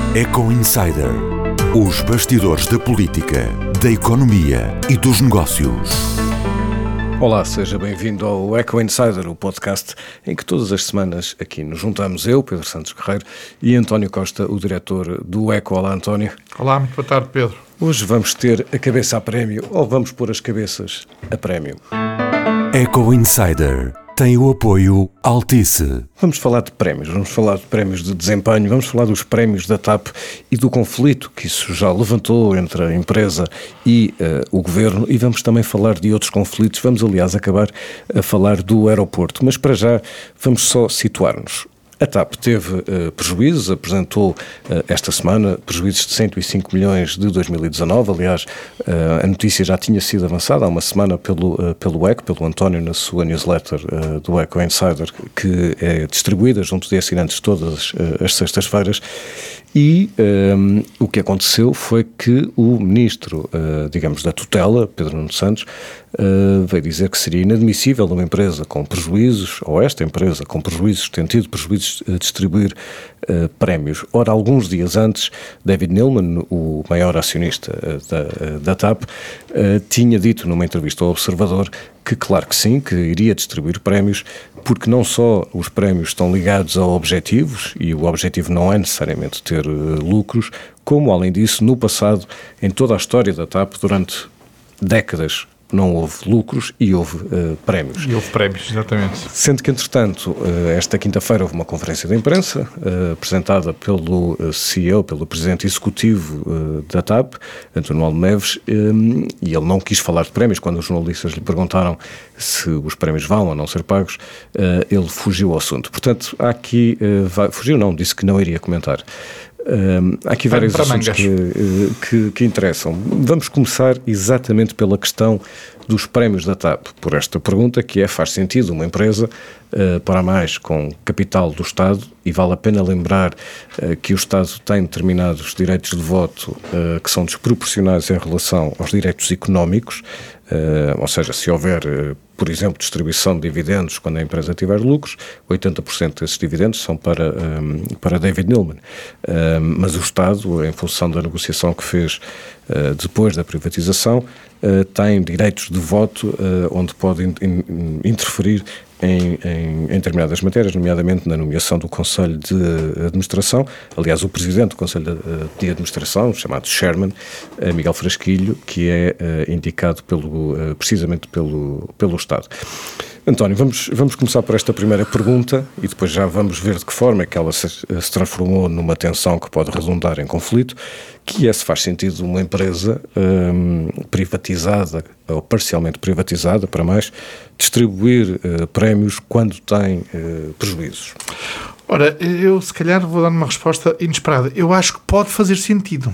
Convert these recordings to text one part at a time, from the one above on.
Eco Insider. Os bastidores da política, da economia e dos negócios. Olá, seja bem-vindo ao Eco Insider, o podcast em que todas as semanas aqui nos juntamos eu, Pedro Santos Guerreiro, e António Costa, o diretor do Eco. Olá, António. Olá, muito boa tarde, Pedro. Hoje vamos ter a cabeça a prémio ou vamos pôr as cabeças a prémio? Eco Insider tem o apoio Altice. Vamos falar de prémios de desempenho, vamos falar dos prémios da TAP e do conflito que isso já levantou entre a empresa e o governo, e vamos também falar de outros conflitos. Vamos, aliás, acabar a falar do aeroporto, mas para já vamos só situar-nos. A TAP teve prejuízos, apresentou esta semana prejuízos de 105 milhões de 2019. Aliás, a notícia já tinha sido avançada há uma semana pelo Eco, pelo António, na sua newsletter do Eco Insider, que é distribuída junto de assinantes todas as sextas-feiras. E o que aconteceu foi que o ministro, da tutela, Pedro Nuno Santos, veio dizer que seria inadmissível uma empresa com prejuízos, ou esta empresa com prejuízos, tem tido prejuízos, distribuir prémios. Ora, alguns dias antes, David Neeleman, o maior acionista da TAP, tinha dito numa entrevista ao Observador que, claro que sim, que iria distribuir prémios, porque não só os prémios estão ligados a objetivos, e o objetivo não é necessariamente ter lucros, como, além disso, no passado, em toda a história da TAP, durante décadas, não houve lucros e houve prémios. E houve prémios, exatamente. Sendo que, entretanto, esta quinta-feira houve uma conferência de imprensa apresentada pelo CEO, pelo presidente executivo da TAP, António Aldo Neves, e ele não quis falar de prémios. Quando os jornalistas lhe perguntaram se os prémios vão ou não ser pagos, ele fugiu ao assunto. Portanto, há aqui... disse que não iria comentar. Há aqui vários assuntos que interessam. Vamos começar exatamente pela questão dos prémios da TAP, por esta pergunta que é: faz sentido uma empresa para mais com capital do Estado, e vale a pena lembrar que o Estado tem determinados direitos de voto que são desproporcionais em relação aos direitos económicos, ou seja, se houver, por exemplo, distribuição de dividendos quando a empresa tiver lucros, 80% desses dividendos são para David Neeleman. Mas o Estado, em função da negociação que fez depois da privatização, tem direitos de voto onde pode interferir em determinadas matérias, nomeadamente na nomeação do Conselho de Administração. Aliás, o Presidente do Conselho de Administração, chamado Chairman, Miguel Frasquilho, que é indicado precisamente pelo Estado. António, vamos começar por esta primeira pergunta e depois já vamos ver de que forma é que ela se transformou numa tensão que pode redundar em conflito, que é se faz sentido uma empresa privatizada ou parcialmente privatizada, para mais, distribuir prémios quando tem prejuízos. Ora, eu se calhar vou dar uma resposta inesperada. Eu acho que pode fazer sentido.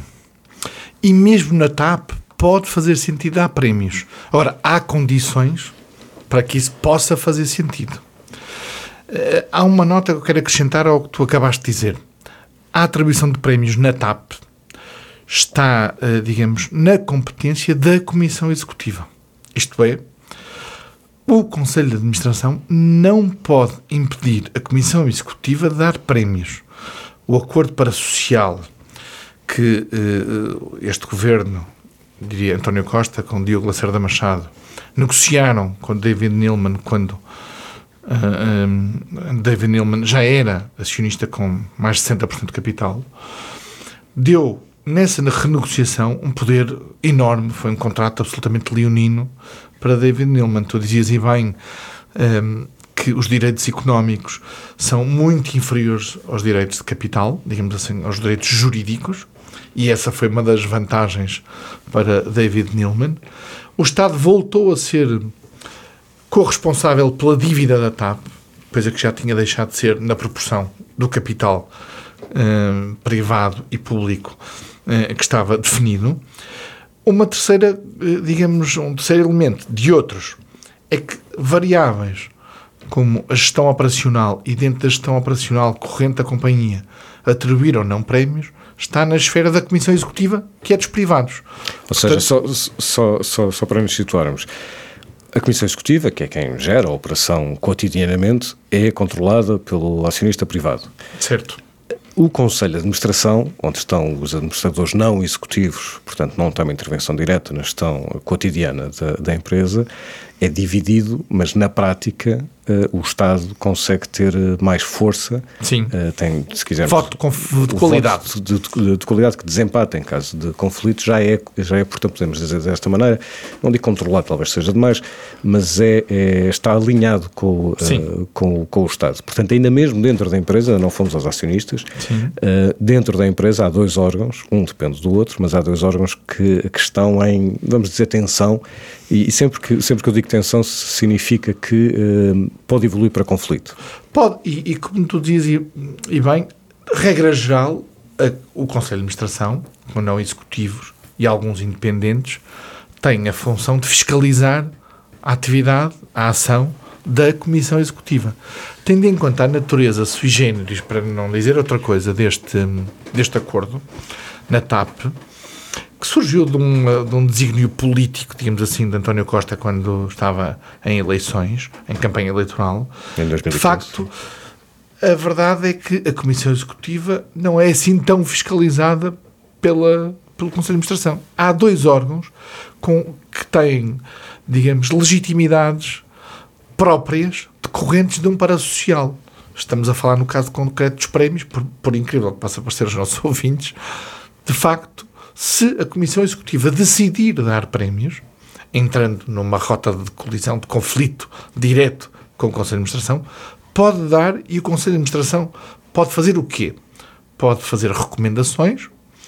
E mesmo na TAP pode fazer sentido dar prémios. Ora, há condições para que isso possa fazer sentido. Há uma nota que eu quero acrescentar ao que tu acabaste de dizer. A atribuição de prémios na TAP está, na competência da Comissão Executiva. Isto é, o Conselho de Administração não pode impedir a Comissão Executiva de dar prémios. O acordo parasocial que este governo, diria António Costa, com Diogo Lacerda Machado, negociaram com David Neeleman quando David Neeleman já era acionista com mais de 60% de capital, deu nessa renegociação um poder enorme. Foi um contrato absolutamente leonino para David Neeleman. Tu dizias e bem que os direitos económicos são muito inferiores aos direitos de capital, digamos assim, aos direitos jurídicos, e essa foi uma das vantagens para David Neeleman. O Estado voltou a ser corresponsável pela dívida da TAP, coisa que já tinha deixado de ser na proporção do capital privado e público que estava definido. Um terceiro elemento de outros é que variáveis como a gestão operacional e, dentro da gestão operacional corrente da companhia, atribuir ou não prémios, está na esfera da Comissão Executiva, que é dos privados. Ou seja, só para nos situarmos, a Comissão Executiva, que é quem gera a operação cotidianamente, é controlada pelo acionista privado. Certo. O Conselho de Administração, onde estão os administradores não executivos, portanto não tem uma intervenção direta na gestão cotidiana da empresa, é dividido, mas na prática o Estado consegue ter mais força. Sim. Tem, se quisermos, voto de qualidade. Voto de qualidade que desempata em caso de conflito já é, portanto, podemos dizer desta maneira, não digo controlado, talvez seja demais, mas está alinhado com o Estado. Portanto, ainda mesmo dentro da empresa, não fomos aos acionistas, dentro da empresa há dois órgãos, um depende do outro, mas há dois órgãos que estão em, vamos dizer, tensão, e sempre que eu digo tensão significa que pode evoluir para conflito. Pode, e como tu dizes, e bem, regra geral, o Conselho de Administração, com não executivos e alguns independentes, tem a função de fiscalizar a atividade, a ação da Comissão Executiva. Tendo em conta a natureza sui generis, para não dizer outra coisa, deste acordo, na TAP, que surgiu de um desígnio político, digamos assim, de António Costa quando estava em eleições, em campanha eleitoral. Em 2015. De facto, a verdade é que a Comissão Executiva não é assim tão fiscalizada pelo Conselho de Administração. Há dois órgãos que têm, digamos, legitimidades próprias decorrentes de um parasocial. Estamos a falar no caso concreto dos prémios, por incrível que possa parecer aos nossos ouvintes, de facto, se a Comissão Executiva decidir dar prémios, entrando numa rota de colisão, de conflito direto com o Conselho de Administração, pode dar, e o Conselho de Administração pode fazer o quê? Pode fazer recomendações,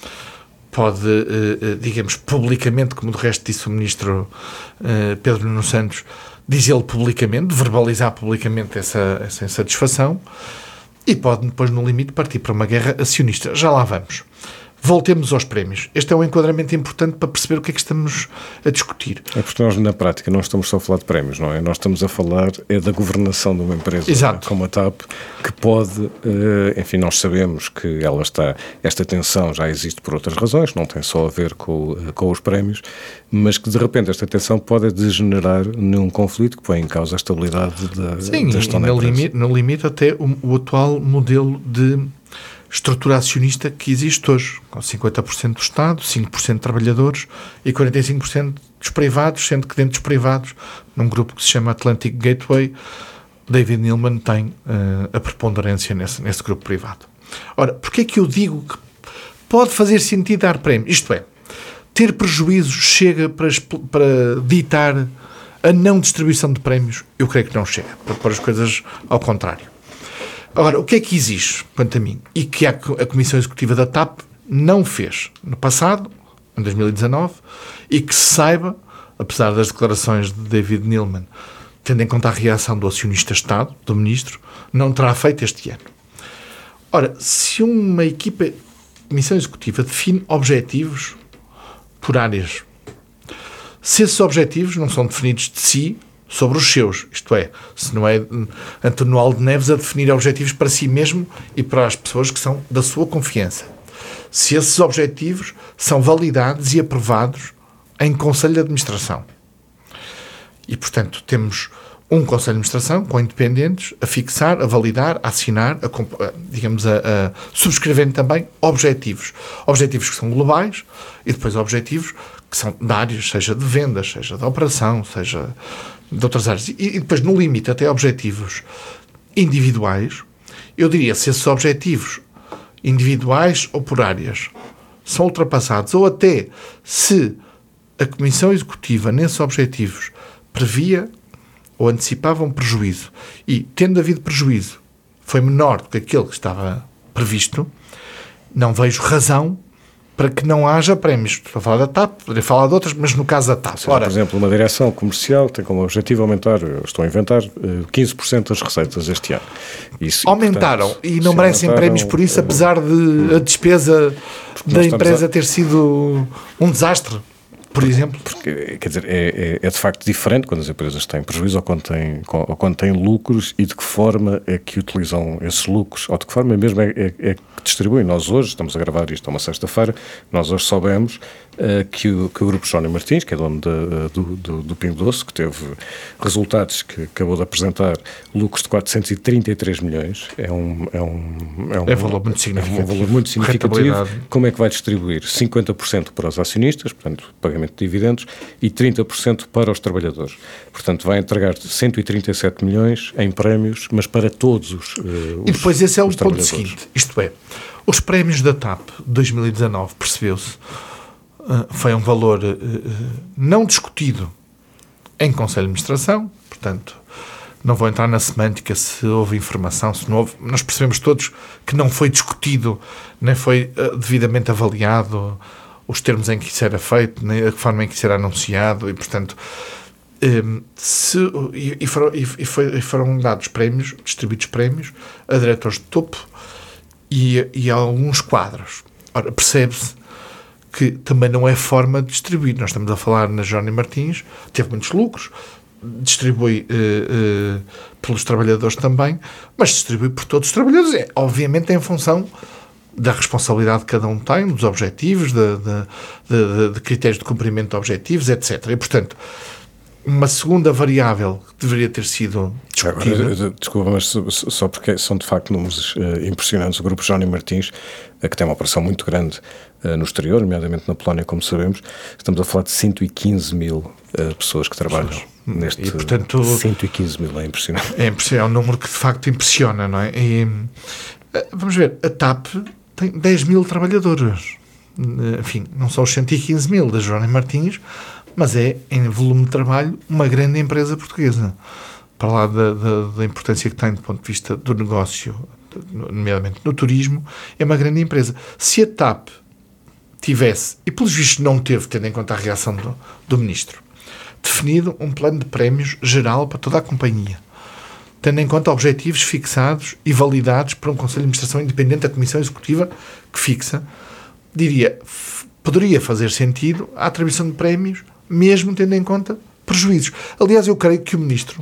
pode, digamos, publicamente, como de resto disse o Ministro Pedro Nuno Santos, dizê-lo publicamente, verbalizar publicamente essa insatisfação, e pode depois, no limite, partir para uma guerra acionista. Já lá vamos. Voltemos aos prémios. Este é um enquadramento importante para perceber o que é que estamos a discutir. É porque nós, na prática, não estamos só a falar de prémios, não é? Nós estamos a falar da governação de uma empresa. Exato. Como a TAP, que pode, enfim, nós sabemos que esta tensão já existe por outras razões, não tem só a ver com os prémios, mas que, de repente, esta tensão pode degenerar num conflito que põe em causa a estabilidade da gestão da empresa. No limite, até o atual modelo de estrutura acionista que existe hoje, com 50% do Estado, 5% de trabalhadores e 45% dos privados, sendo que dentro dos privados, num grupo que se chama Atlantic Gateway, David Neeleman tem a preponderância nesse grupo privado. Ora, porquê é que eu digo que pode fazer sentido dar prémio? Isto é, ter prejuízos chega para ditar a não distribuição de prémios? Eu creio que não chega, para pôr as coisas ao contrário. Agora, o que é que existe, quanto a mim, e que a Comissão Executiva da TAP não fez no passado, em 2019, e que se saiba, apesar das declarações de David Neeleman, tendo em conta a reação do acionista-Estado, do Ministro, não terá feito este ano. Ora, se uma equipa, Comissão Executiva, define objetivos por áreas, se esses objetivos não são definidos de si, sobre os seus, isto é, se não é António Aldo Neves a definir objetivos para si mesmo e para as pessoas que são da sua confiança. Se esses objetivos são validados e aprovados em Conselho de Administração. E, portanto, temos um Conselho de Administração com independentes a fixar, a validar, a assinar, a subscrever também objetivos. Objetivos que são globais e depois objetivos que são de áreas, seja de vendas, seja de operação, seja de outras áreas. E depois, no limite, até objetivos individuais. Eu diria, se esses objetivos individuais ou por áreas são ultrapassados, ou até se a Comissão Executiva, nesses objetivos, previa ou antecipava um prejuízo e, tendo havido prejuízo, foi menor do que aquele que estava previsto, não vejo razão para que não haja prémios. Estou a falar da TAP, poderia falar de outras, mas no caso da TAP. Seja, por exemplo, uma direção comercial tem como objetivo aumentar, estou a inventar, 15% das receitas este ano. Isso, aumentaram, portanto, e não merecem prémios por isso, apesar de a despesa da empresa ter sido um desastre. por exemplo? Porque, quer dizer, é de facto diferente quando as empresas têm prejuízo ou quando têm lucros, e de que forma é que utilizam esses lucros, ou de que forma mesmo é que distribuem. Nós hoje, estamos a gravar isto, é uma sexta-feira, nós hoje soubemos que o Grupo Jerónimo Martins, que é dono do Pingo Doce, que teve resultados que acabou de apresentar, lucros de 433 milhões, é um valor muito significativo. É um valor muito significativo. Como é que vai distribuir? 50% para os acionistas, portanto, pagamento de dividendos, e 30% para os trabalhadores. Portanto, vai entregar 137 milhões em prémios, mas para todos os E depois esse é o ponto seguinte, isto é, os prémios da TAP de 2019, percebeu-se, foi um valor não discutido em Conselho de Administração, portanto, não vou entrar na semântica se houve informação, se não houve. Nós percebemos todos que não foi discutido, nem foi devidamente avaliado os termos em que isso era feito, nem a forma em que isso era anunciado, e, portanto, foram dados prémios, distribuídos prémios a diretores de topo e a alguns quadros. Ora, percebe-se que também não é forma de distribuir. Nós estamos a falar na Jerónimo Martins, teve muitos lucros, distribui pelos trabalhadores também, mas distribui por todos os trabalhadores. Obviamente em função da responsabilidade que cada um tem, dos objetivos, de critérios de cumprimento de objetivos, etc. E, portanto, uma segunda variável que deveria ter sido discutida... Agora, desculpa, mas só porque são de facto números impressionantes. O Grupo Jerónimo Martins, que tem uma operação muito grande no exterior, nomeadamente na Polónia, como sabemos, estamos a falar de 115 mil pessoas que trabalham neste... E, portanto, 115 mil, é impressionante. É um número que de facto impressiona, não é? E, vamos ver, a TAP tem 10 mil trabalhadores. Enfim, não são os 115 mil da Jerónimo Martins, mas é, em volume de trabalho, uma grande empresa portuguesa. Para lá da importância que tem do ponto de vista do negócio, nomeadamente no turismo, é uma grande empresa. Se a TAP tivesse, e pelos vistos não teve, tendo em conta a reação do Ministro, definido um plano de prémios geral para toda a companhia, tendo em conta objetivos fixados e validados por um Conselho de Administração independente da Comissão Executiva que fixa, poderia fazer sentido a atribuição de prémios, mesmo tendo em conta prejuízos. Aliás, eu creio que o Ministro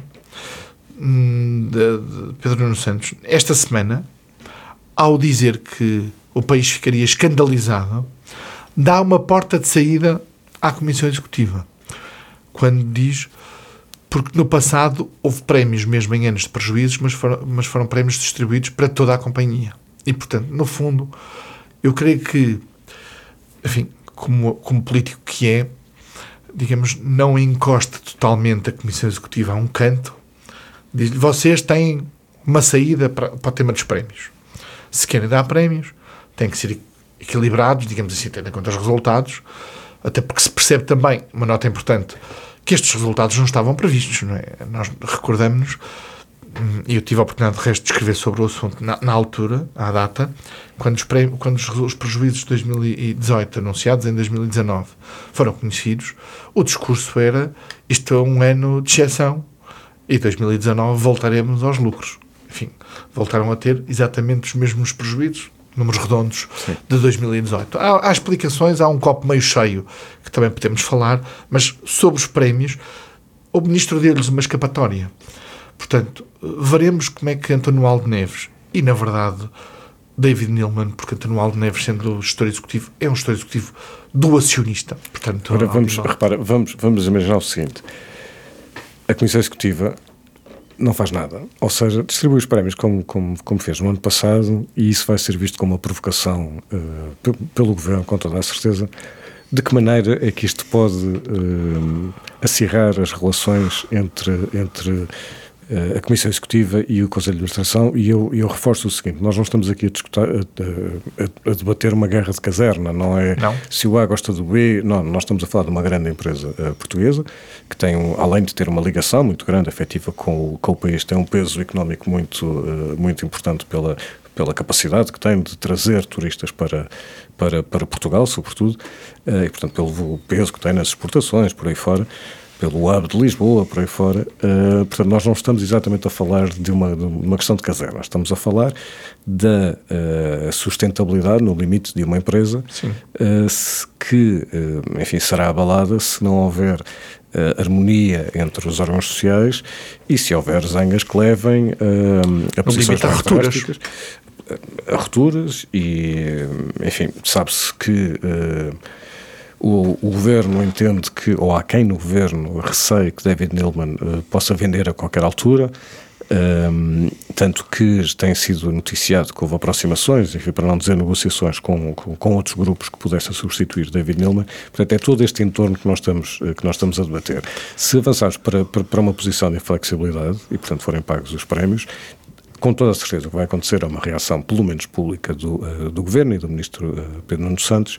Pedro Nuno Santos, esta semana, ao dizer que o país ficaria escandalizado, dá uma porta de saída à Comissão Executiva, quando diz, porque no passado houve prémios mesmo em anos de prejuízos, mas foram prémios distribuídos para toda a companhia. E, portanto, no fundo, eu creio que, enfim, como político que é, digamos, não encosta totalmente a Comissão Executiva a um canto, diz: vocês têm uma saída para o tema dos prémios. Se querem dar prémios, têm que ser equilibrados, digamos assim, tendo em conta os resultados, até porque se percebe também, uma nota importante, que estes resultados não estavam previstos, não é? Nós recordamos-nos, e eu tive a oportunidade de resto de escrever sobre o assunto na altura, à data, quando os prejuízos de 2018 anunciados em 2019 foram conhecidos, o discurso era: isto é um ano de exceção e 2019 voltaremos aos lucros. Enfim, voltaram a ter exatamente os mesmos prejuízos, números redondos, sim, de 2018. Há explicações, há um copo meio cheio que também podemos falar, mas sobre os prémios, o Ministro deu-lhes uma escapatória. Portanto, veremos como é que António Aldo Neves e, na verdade, David Neeleman, porque António Aldo Neves, sendo o gestor executivo, é um gestor executivo do acionista. Portanto, agora vamos imaginar o seguinte: a Comissão Executiva não faz nada, ou seja, distribui os prémios como fez no ano passado, e isso vai ser visto como uma provocação pelo Governo, com toda a certeza. De que maneira é que isto pode acirrar as relações entre a Comissão Executiva e o Conselho de Administração? E eu reforço o seguinte: nós não estamos aqui a debater uma guerra de caserna, não é? Não. Se o A gosta do B, não, nós estamos a falar de uma grande empresa portuguesa, que tem, além de ter uma ligação muito grande, afetiva com o país, tem um peso económico muito importante pela capacidade que tem de trazer turistas para Portugal, sobretudo, e, portanto, pelo peso que tem nas exportações, por aí fora. pelo hub de Lisboa, por aí fora. Portanto, nós não estamos exatamente a falar de uma questão de caserna, estamos a falar da sustentabilidade no limite de uma empresa que, enfim, será abalada se não houver harmonia entre os órgãos sociais e se houver zangas que levem a posições mais drásticas, a rupturas e, enfim, sabe-se que o Governo entende que, ou há quem no Governo receie que David Neeleman possa vender a qualquer altura, tanto que tem sido noticiado que houve aproximações, enfim, para não dizer negociações com outros grupos que pudessem substituir David Neeleman. Portanto, é todo este entorno que nós estamos a debater. Se avançarmos para uma posição de inflexibilidade e, portanto, forem pagos os prémios, com toda a certeza o que vai acontecer é uma reação, pelo menos pública, do Governo e do Ministro Pedro Nuno Santos,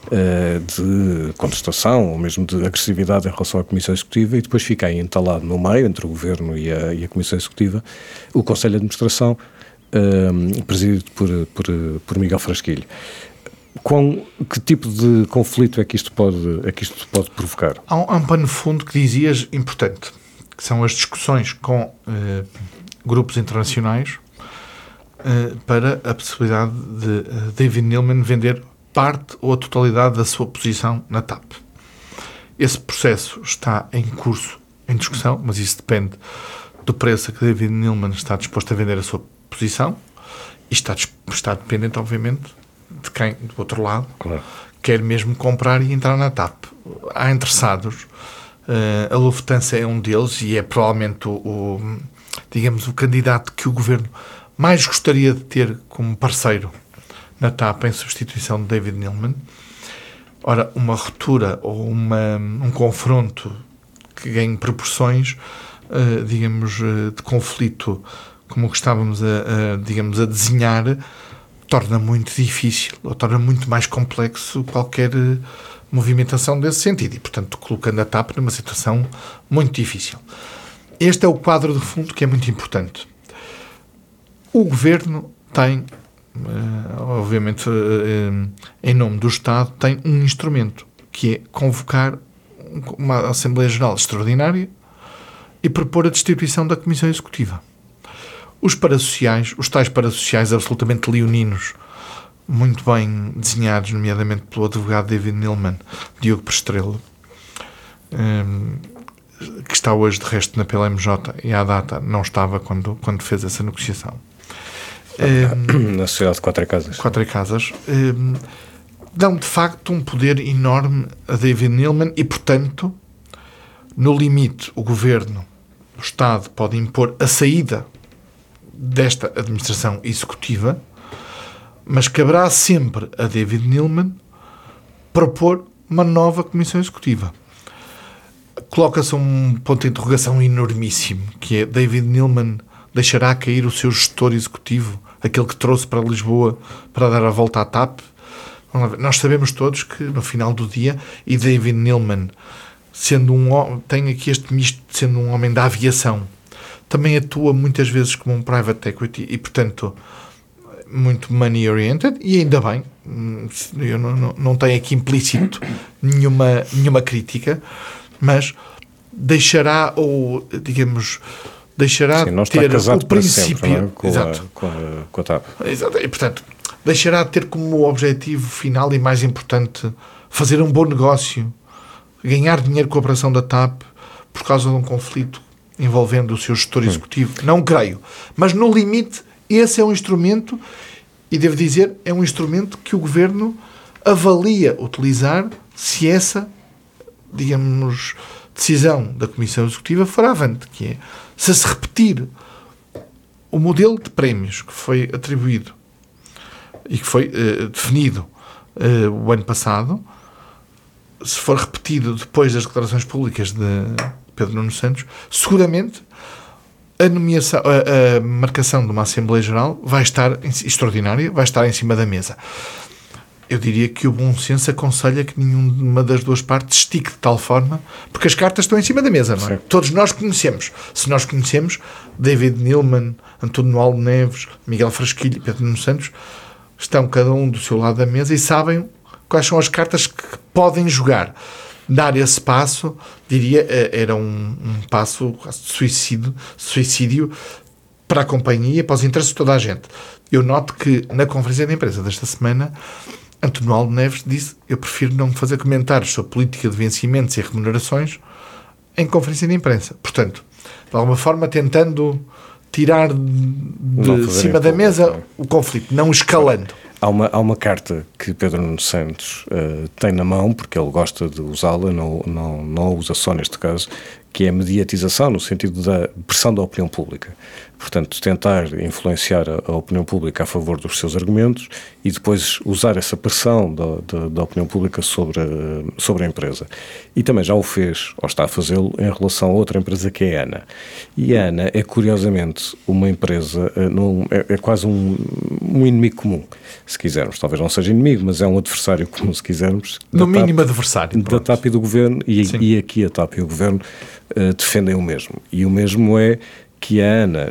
de contestação ou mesmo de agressividade em relação à Comissão Executiva, e depois fica aí entalado no meio, entre o Governo e a Comissão Executiva, o Conselho de Administração, presidido por Miguel Frasquilho. Que tipo de conflito é que isto pode provocar? Há um pano de fundo que dizias importante, que são as discussões com grupos internacionais para a possibilidade de David Neeleman vender parte ou a totalidade da sua posição na TAP. Esse processo está em curso, em discussão, mas isso depende do preço a que David Neeleman está disposto a vender a sua posição e está dependente, obviamente, de quem, do outro lado, claro, quer mesmo comprar e entrar na TAP. Há interessados, a Lufthansa é um deles e é provavelmente digamos, o candidato que o Governo mais gostaria de ter como parceiro na TAP em substituição de David Neeleman. Ora, uma ruptura ou um confronto que ganhe proporções, digamos, de conflito como o que estávamos a desenhar, torna muito difícil, ou torna muito mais complexo qualquer movimentação desse sentido e, portanto, colocando a TAP numa situação muito difícil. Este é o quadro de fundo que é muito importante. O Governo tem, obviamente, em nome do Estado, tem um instrumento, que é convocar uma Assembleia Geral extraordinária e propor a destituição da Comissão Executiva. Os parassociais, os tais parassociais absolutamente leoninos, muito bem desenhados, nomeadamente pelo advogado David Neeleman, Diogo Prestrelo, que está hoje, de resto, na PLMJ, e à data não estava quando fez essa negociação. Na sociedade de Quatro Casas. Dão, de facto, um poder enorme a David Neeleman e, portanto, no limite, o Governo, o Estado, pode impor a saída desta administração executiva, mas caberá sempre a David Neeleman propor uma nova Comissão Executiva. Coloca-se um ponto de interrogação enormíssimo, que é: David Neeleman deixará cair o seu gestor executivo, aquele que trouxe para Lisboa para dar a volta à TAP? Nós sabemos todos que, no final do dia, e David Neeleman, tem aqui este misto de sendo um homem da aviação, também atua muitas vezes como um private equity e, portanto, muito money-oriented, e ainda bem, eu não tenho aqui implícito nenhuma crítica, mas deixará, ou digamos, deixará de ter o princípio sempre, com a TAP. Exato. E, portanto, deixará de ter como objetivo final e mais importante fazer um bom negócio, ganhar dinheiro com a operação da TAP por causa de um conflito envolvendo o seu gestor executivo. Não creio. Mas, no limite, esse é um instrumento, e devo dizer, é um instrumento que o Governo avalia utilizar se essa, digamos, decisão da Comissão Executiva for avante, que é, se repetir o modelo de prémios que foi atribuído e que foi definido o ano passado, se for repetido depois das declarações públicas de Pedro Nuno Santos, seguramente a marcação de uma Assembleia Geral vai estar extraordinária, vai estar em cima da mesa. Eu diria que o bom senso aconselha que nenhuma das duas partes estique de tal forma, porque as cartas estão em cima da mesa, não é? Sim. Todos nós conhecemos. Se nós conhecemos, David Neeleman, António Aldo Neves, Miguel Frasquilho e Pedro Nuno Santos estão cada um do seu lado da mesa e sabem quais são as cartas que podem jogar. dar esse passo, diria, era um passo de suicídio para a companhia, para os interesses de toda a gente. Eu noto que na conferência de imprensa desta semana, António Aldo Neves disse: eu prefiro não fazer comentários sobre política de vencimentos e remunerações em conferência de imprensa. Portanto, de alguma forma tentando tirar de cima da mesa o conflito, não escalando. Há uma carta que Pedro Nuno Santos tem na mão, porque ele gosta de usá-la, não a usa só neste caso, que é a mediatização, no sentido da pressão da opinião pública. Portanto, tentar influenciar a opinião pública a favor dos seus argumentos e depois usar essa pressão da opinião pública sobre a empresa. E também já o fez, ou está a fazê-lo, em relação a outra empresa que é a ANA. E a ANA é, curiosamente, uma empresa, é quase um inimigo comum, se quisermos. Talvez não seja inimigo, mas é um adversário comum, se quisermos. No mínimo adversário. Da TAP e do Governo, e aqui a TAP e o Governo defendem o mesmo. E o mesmo é que a ANA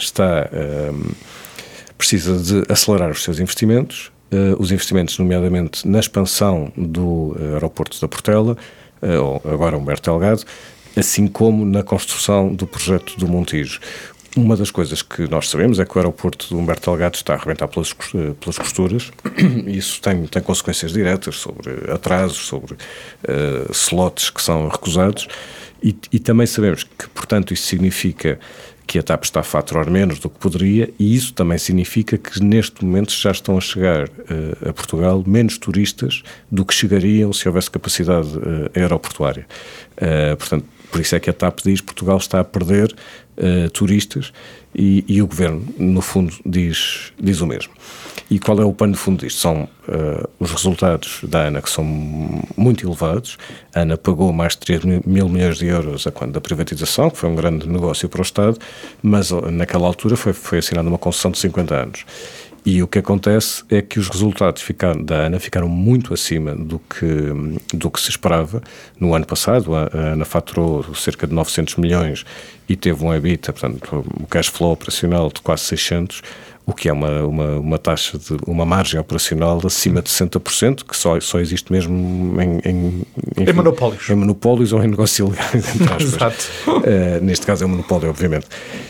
precisa de acelerar os seus investimentos, os investimentos nomeadamente na expansão do aeroporto da Portela, agora Humberto Delgado, assim como na construção do projeto do Montijo. Uma das coisas que nós sabemos é que o aeroporto do Humberto Delgado está a arrebentar pelas costuras, e isso tem consequências diretas sobre atrasos, sobre slots que são recusados, e também sabemos que, portanto, isso significa que a TAP está a faturar menos do que poderia, e isso também significa que neste momento já estão a chegar a Portugal menos turistas do que chegariam se houvesse capacidade aeroportuária. Portanto, por isso é que a TAP diz que Portugal está a perder turistas, e o Governo, no fundo, diz o mesmo. E qual é o pano de fundo disto? São os resultados da ANA, que são muito elevados. A ANA pagou mais de 3 mil milhões de euros a quando da privatização, que foi um grande negócio para o Estado, mas naquela altura foi assinada uma concessão de 50 anos. E o que acontece é que os resultados da ANA ficaram muito acima do que se esperava. No ano passado, a ANA faturou cerca de 900 milhões e teve um EBITDA, portanto, um cash flow operacional de quase 600, o que é uma taxa uma margem operacional acima de 60%, que só existe mesmo em monopólios. Em monopólios ou em negócios ilegais, entre aspas. Exato. Neste caso é um monopólio, obviamente.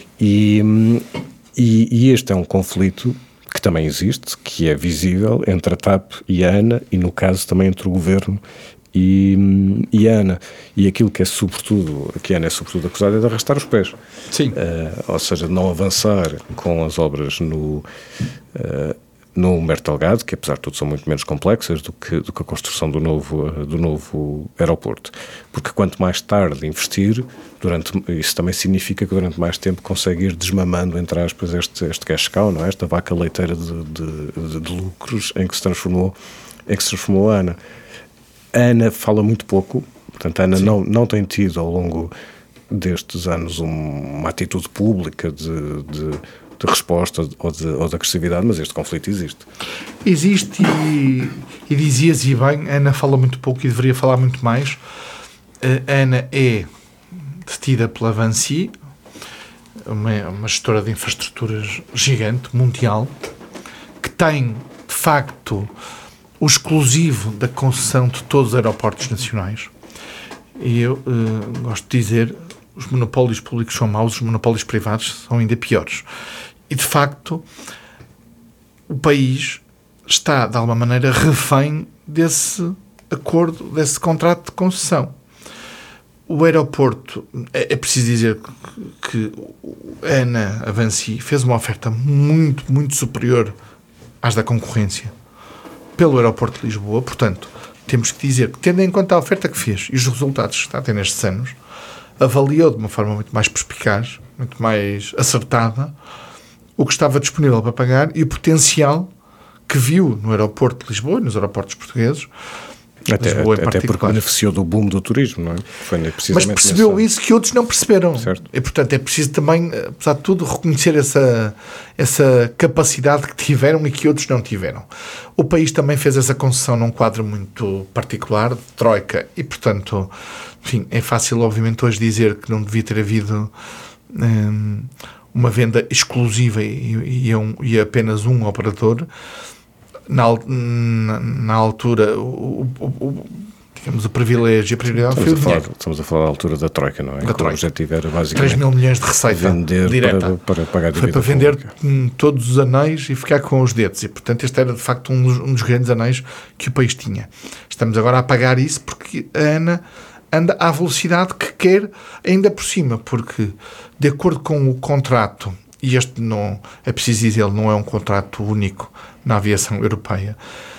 E este é um conflito que também existe, que é visível entre a TAP e a ANA, e no caso também entre o Governo e a ANA. E aquilo que a ANA é sobretudo acusada é de arrastar os pés. Sim. Ou seja, de não avançar com as obras no Humberto Delgado, que apesar de tudo são muito menos complexas do que a construção do novo aeroporto. Porque quanto mais tarde investir, isso também significa que durante mais tempo consegue ir desmamando, entre aspas, este cash cow, não é? Esta vaca leiteira de lucros em que se transformou a ANA. A ANA fala muito pouco, portanto a ANA não tem tido ao longo destes anos uma atitude pública de resposta ou de agressividade, mas este conflito existe. Existe, e dizias e bem, a ANA fala muito pouco e deveria falar muito mais. A ANA é detida pela Vinci, uma gestora de infraestruturas gigante, mundial, que tem, de facto, o exclusivo da concessão de todos os aeroportos nacionais. E eu gosto de dizer, os monopólios públicos são maus, os monopólios privados são ainda piores. E, de facto, o país está, de alguma maneira, refém desse acordo, desse contrato de concessão. O aeroporto, é preciso dizer que a ANA, a Vinci, fez uma oferta muito, muito superior às da concorrência pelo aeroporto de Lisboa. Portanto, temos que dizer que, tendo em conta a oferta que fez e os resultados que está a ter nestes anos, avaliou de uma forma muito mais perspicaz, muito mais acertada, o que estava disponível para pagar e o potencial que viu no aeroporto de Lisboa e nos aeroportos portugueses. Até porque beneficiou do boom do turismo, não é? Foi precisamente. Mas percebeu isso que outros não perceberam. Certo. E, portanto, é preciso também, apesar de tudo, reconhecer essa capacidade que tiveram e que outros não tiveram. O país também fez essa concessão num quadro muito particular, de troika, e, portanto, enfim, é fácil, obviamente, hoje dizer que não devia ter havido uma venda exclusiva e apenas um operador. Na altura, digamos, o privilégio e a prioridade foi o dinheiro. Estamos a falar da altura da Troika, não é? Da Troika. O objetivo era basicamente 3 mil milhões de receita vender direta. para pagar a dívida. Foi para vender pública. todos os anéis e ficar com os dedos. E, portanto, este era, de facto, um dos grandes anéis que o país tinha. Estamos agora a pagar isso porque a ANA anda à velocidade que quer, ainda por cima, porque, de acordo com o contrato, e este não, é preciso dizer, ele não é um contrato único na aviação europeia,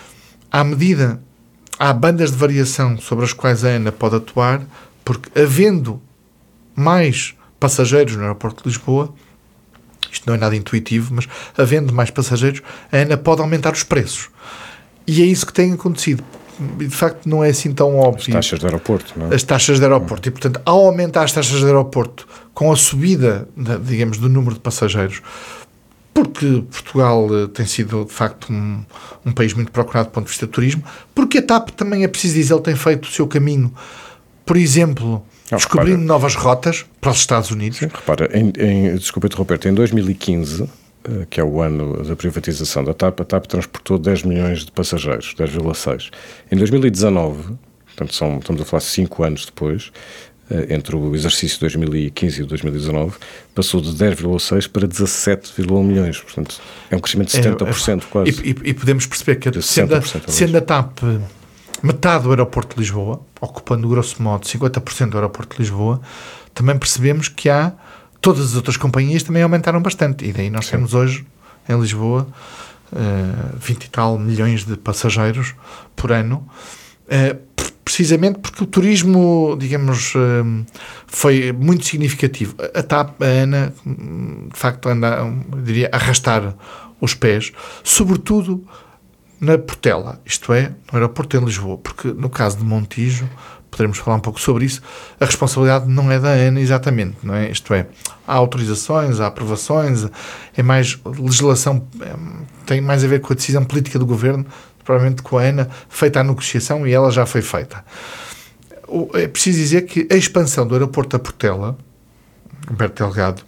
há bandas de variação sobre as quais a ANA pode atuar, porque havendo mais passageiros no aeroporto de Lisboa, isto não é nada intuitivo, mas havendo mais passageiros, a ANA pode aumentar os preços. E é isso que tem acontecido. E, de facto, não é assim tão óbvio. As taxas de aeroporto, não é? As taxas de aeroporto. E, portanto, ao aumentar as taxas de aeroporto com a subida, digamos, do número de passageiros, porque Portugal tem sido, de facto, um país muito procurado do ponto de vista do turismo, porque a TAP também, é preciso dizer, ele tem feito o seu caminho, por exemplo, descobrindo novas rotas para os Estados Unidos. Sim, repara, desculpa interromper-te, em 2015, que é o ano da privatização da TAP, a TAP transportou 10 milhões de passageiros, 10,6. Em 2019, portanto estamos a falar 5 anos depois, entre o exercício de 2015 e 2019, passou de 10,6 para 17,1 milhões. Portanto, é um crescimento de 70% quase. E podemos perceber que, sendo a TAP metade do aeroporto de Lisboa, ocupando, grosso modo, 50% do aeroporto de Lisboa, também percebemos que todas as outras companhias também aumentaram bastante. E daí nós temos hoje, em Lisboa, 20 e tal milhões de passageiros por ano, precisamente porque o turismo, digamos, foi muito significativo. A TAP, a ANA, de facto, anda, eu diria, a arrastar os pés, sobretudo na Portela, isto é, no aeroporto em Lisboa, porque no caso de Montijo, poderemos falar um pouco sobre isso, a responsabilidade não é da ANA exatamente, não é? Isto é, há autorizações, há aprovações, é mais legislação, tem mais a ver com a decisão política do governo, provavelmente com a ANA, feita a negociação, e ela já foi feita. É preciso dizer que a expansão do aeroporto da Portela, Humberto Delgado,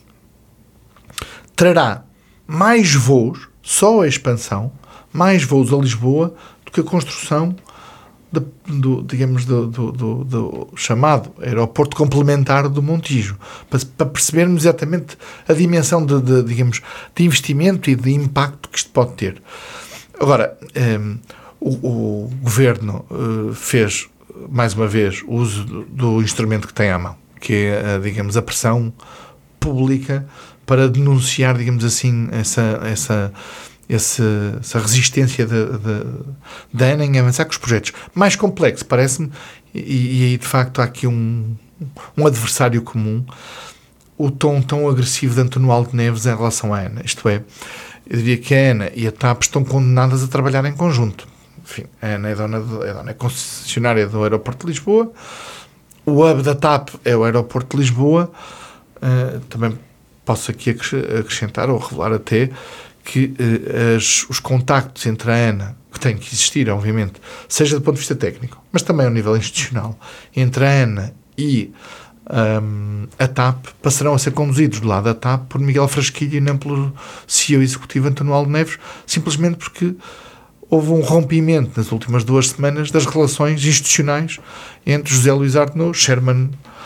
trará mais voos, só a expansão, mais voos a Lisboa do que a construção do chamado aeroporto complementar do Montijo, para percebermos exatamente a dimensão de investimento e de impacto que isto pode ter. Agora, o Governo fez, mais uma vez, uso do instrumento que tem à mão, que é, digamos, a pressão pública para denunciar, digamos assim, essa resistência da ANA em avançar com os projetos. Mais complexo, parece-me, e aí, de facto, há aqui um adversário comum, o tom tão agressivo de António Aldo Neves em relação à ANA. Isto é, eu diria que a ANA e a TAP estão condenadas a trabalhar em conjunto. Enfim, a ANA é concessionária do aeroporto de Lisboa, o hub da TAP é o aeroporto de Lisboa. Também posso aqui acrescentar ou revelar até que os contactos entre a ANA, que têm que existir, obviamente, seja do ponto de vista técnico, mas também ao nível institucional, entre a ANA e a TAP, passarão a ser conduzidos do lado da TAP por Miguel Frasquilho e não pelo CEO executivo António Aldo Neves, simplesmente porque houve um rompimento nas últimas 2 semanas das relações institucionais entre José Luís Arnaud, chairman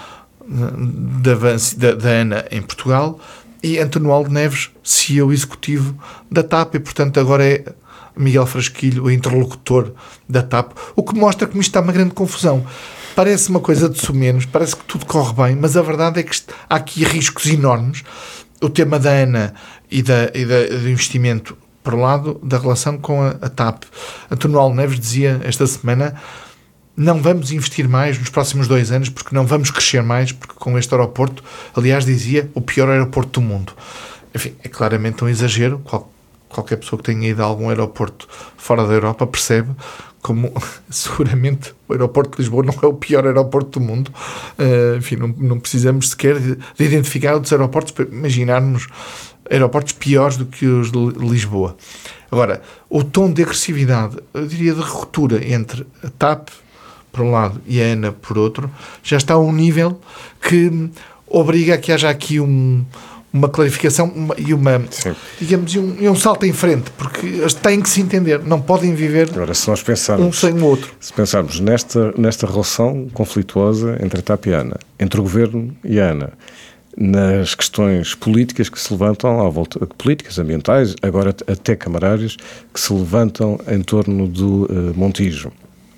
da ANA em Portugal, e António Aldo Neves, CEO executivo da TAP, e portanto agora é Miguel Frasquilho o interlocutor da TAP, o que mostra que isto está uma grande confusão. Parece uma coisa de sumenos, parece que tudo corre bem, mas a verdade é que há aqui riscos enormes. O tema da ANA e do investimento, por um lado, da relação com a TAP. António Aldo Neves dizia esta semana: não vamos investir mais nos próximos 2 anos porque não vamos crescer mais, porque com este aeroporto, aliás, dizia, o pior aeroporto do mundo. Enfim, é claramente um exagero. Qualquer pessoa que tenha ido a algum aeroporto fora da Europa percebe como seguramente o aeroporto de Lisboa não é o pior aeroporto do mundo. Enfim, não precisamos sequer de identificar outros aeroportos para imaginarmos aeroportos piores do que os de Lisboa. Agora, o tom de agressividade, eu diria de ruptura entre a TAP por um lado e a ANA por outro, já está a um nível que obriga a que haja aqui uma clarificação e um salto em frente, porque eles têm que se entender, não podem viver Agora, se nós pensarmos, um sem o outro. Se pensarmos nesta relação conflituosa entre a TAP e a ANA, entre o Governo e a ANA, nas questões políticas que se levantam à volta, políticas, ambientais, agora até camarárias, que se levantam em torno do Montijo.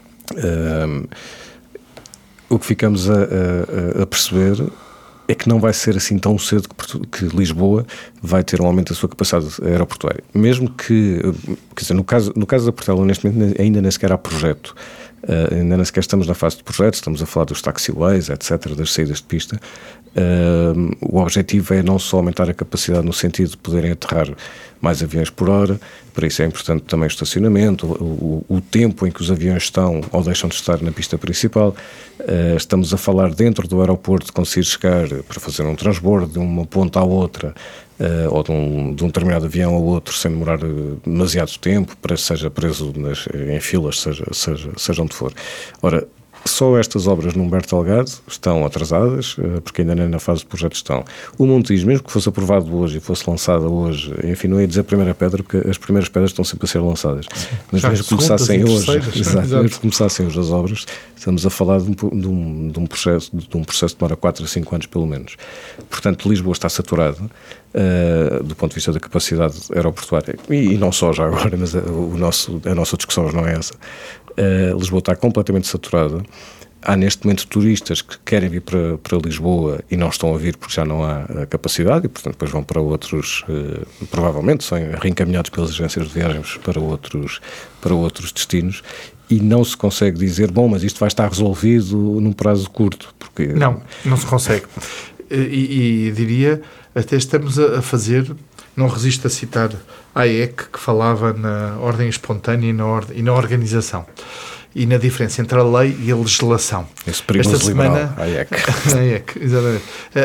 O que ficamos a perceber é que não vai ser assim tão cedo que Lisboa vai ter um aumento da sua capacidade aeroportuária. Mesmo que, quer dizer, no caso da Portela, neste momento ainda nem sequer há projeto. Ainda nem sequer estamos na fase de projeto, estamos a falar dos taxiways, etc., das saídas de pista. O objetivo é não só aumentar a capacidade no sentido de poderem aterrar mais aviões por hora, para isso é importante também o estacionamento, o tempo em que os aviões estão ou deixam de estar na pista principal. Estamos a falar dentro do aeroporto de conseguir chegar para fazer um transbordo de uma ponta à outra, ou de um determinado avião ao outro sem demorar demasiado tempo, seja preso em filas, seja onde for. Ora, só estas obras no Humberto Delgado estão atrasadas, porque ainda nem na fase de projeto estão. O Montijo, mesmo que fosse aprovado hoje e fosse lançada hoje, enfim, não ia dizer a primeira pedra, porque as primeiras pedras estão sempre a ser lançadas. Mas mesmo que começassem hoje, mesmo que começassem hoje as obras, estamos a falar de um processo que demora 4 a 5 anos, pelo menos. Portanto, Lisboa está saturada, do ponto de vista da capacidade aeroportuária, e não só já agora, mas a nossa discussão não é essa. Lisboa está completamente saturada. Há neste momento turistas que querem vir para Lisboa e não estão a vir porque já não há capacidade e, portanto, depois vão para outros, provavelmente são reencaminhados pelas agências de viagens para outros destinos, e não se consegue dizer, bom, mas isto vai estar resolvido num prazo curto. Porque... Não se consegue. E diria, até estamos a fazer, não resisto a citar a AEC, que falava na ordem espontânea e na organização, e na diferença entre a lei e a legislação. Esse perigoso liberal, a AEC. A AEC, exatamente.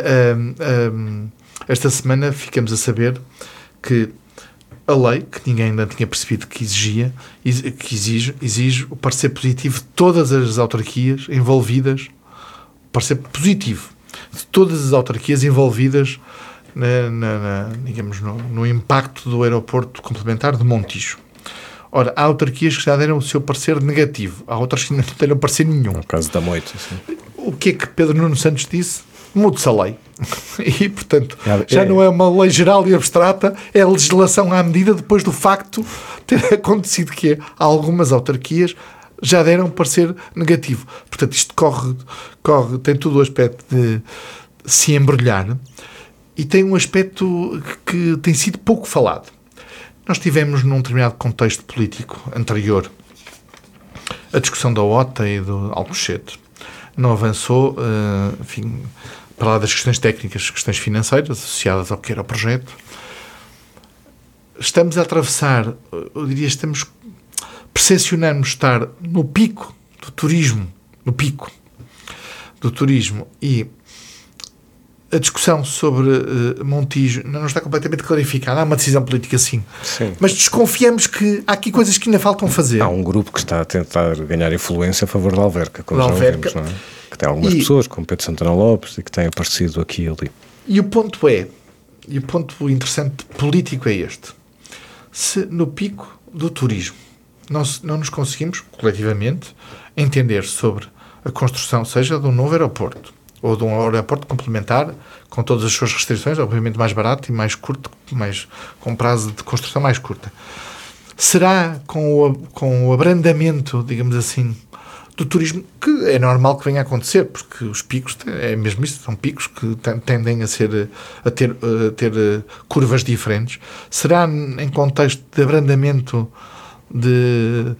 Esta semana ficamos a saber que a lei, que ninguém ainda tinha percebido que exige o parecer positivo de todas as autarquias envolvidas, parecer positivo de todas as autarquias envolvidas digamos, no impacto do aeroporto complementar de Montijo. Ora, há autarquias que já deram o seu parecer negativo, há outras que não deram parecer nenhum. No caso da Moita, sim. O que é que Pedro Nuno Santos disse? Mude-se a lei. E, portanto, já não é uma lei geral e abstrata, é a legislação à medida, depois do facto ter acontecido que há algumas autarquias já deram parecer negativo. Portanto, isto tem todo o aspecto de se embrulhar, e tem um aspecto que tem sido pouco falado. Nós tivemos, num determinado contexto político anterior, a discussão da OTA e do Alcochete. Não avançou, enfim, para lá das questões técnicas, questões financeiras associadas ao que era o projeto. Estamos a atravessar, eu diria, percepcionamos estar no pico do turismo, e a discussão sobre Montijo não está completamente clarificada. Há uma decisão política, sim. Mas desconfiamos que há aqui coisas que ainda faltam fazer. Há um grupo que está a tentar ganhar influência a favor da Alverca, como já ouvimos, não é? Que tem algumas pessoas, como Pedro Santana Lopes, e que têm aparecido aqui e ali. E o ponto interessante político é este. Se no pico do turismo não nos conseguimos, coletivamente, entender sobre a construção, seja de um novo aeroporto, ou de um aeroporto complementar, com todas as suas restrições, obviamente mais barato e mais curto, com prazo de construção mais curta. Será com o abrandamento, digamos assim, do turismo, que é normal que venha a acontecer, porque os picos, é mesmo isso, são picos que tendem a ter curvas diferentes. Será em contexto de abrandamento de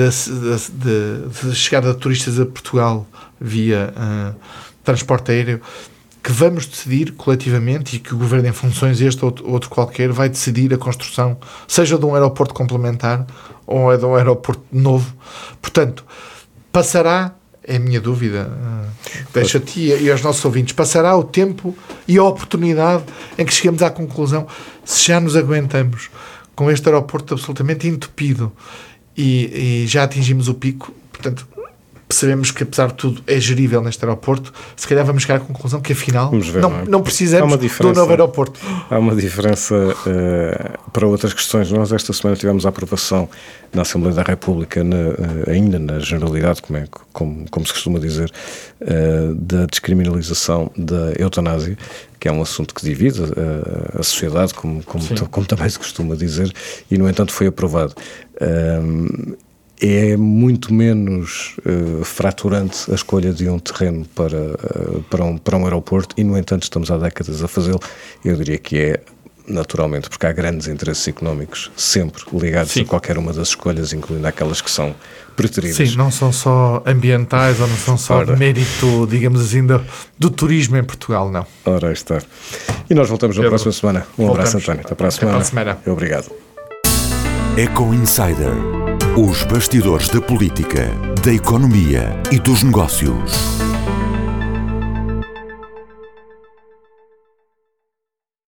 chegada de turistas a Portugal via transporte aéreo, que vamos decidir coletivamente, e que o Governo, em funções este ou outro qualquer, vai decidir a construção, seja de um aeroporto complementar ou de um aeroporto novo. Portanto, passará, é a minha dúvida, deixa-te e aos nossos ouvintes, passará o tempo e a oportunidade em que chegamos à conclusão, se já nos aguentamos com este aeroporto absolutamente entupido e já atingimos o pico, portanto, percebemos que, apesar de tudo, é gerível neste aeroporto, se calhar vamos chegar à conclusão que, afinal, não precisamos do novo aeroporto. Há uma diferença para outras questões. Nós, esta semana, tivemos a aprovação na Assembleia da República, ainda na generalidade, como se costuma dizer, da descriminalização da eutanásia, que é um assunto que divide a sociedade, como também se costuma dizer, e, no entanto, foi aprovado. É muito menos fraturante a escolha de um terreno para um aeroporto e, no entanto, estamos há décadas a fazê-lo. Eu diria que é naturalmente porque há grandes interesses económicos sempre ligados a qualquer uma das escolhas, incluindo aquelas que são preteridas. Sim, não são só ambientais ou não são só mérito, digamos assim, do turismo em Portugal, não. Ora, aí está. E nós voltamos na próxima semana. Um abraço, António. Até para a semana. Obrigado. Eco Insider. Os bastidores da política, da economia e dos negócios.